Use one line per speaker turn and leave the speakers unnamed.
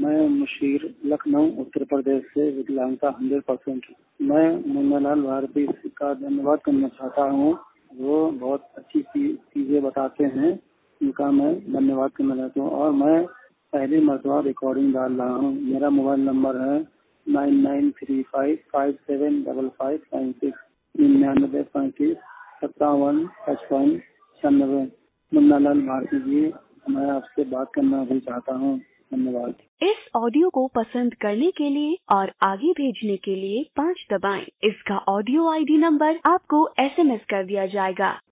मैं मुशीर लखनऊ उत्तर प्रदेश से विकलांगता 100%। मैं मुन्नालाल भारती का धन्यवाद करना चाहता हूँ। वो बहुत अच्छी चीजें बताते हैं, उनका मैं धन्यवाद करना चाहता हूँ। और मैं पहली मरतबा रिकॉर्डिंग डाल रहा हूँ। मेरा मोबाइल नंबर है 9935575596 9935575596। मुन्नालाल भारती जी, मैं आपसे बात करना भी चाहता हूँ। धन्यवाद।
इस ऑडियो को पसंद करने के लिए और आगे भेजने के लिए 5 दबाएं। इसका ऑडियो ID नंबर आपको SMS कर दिया जाएगा।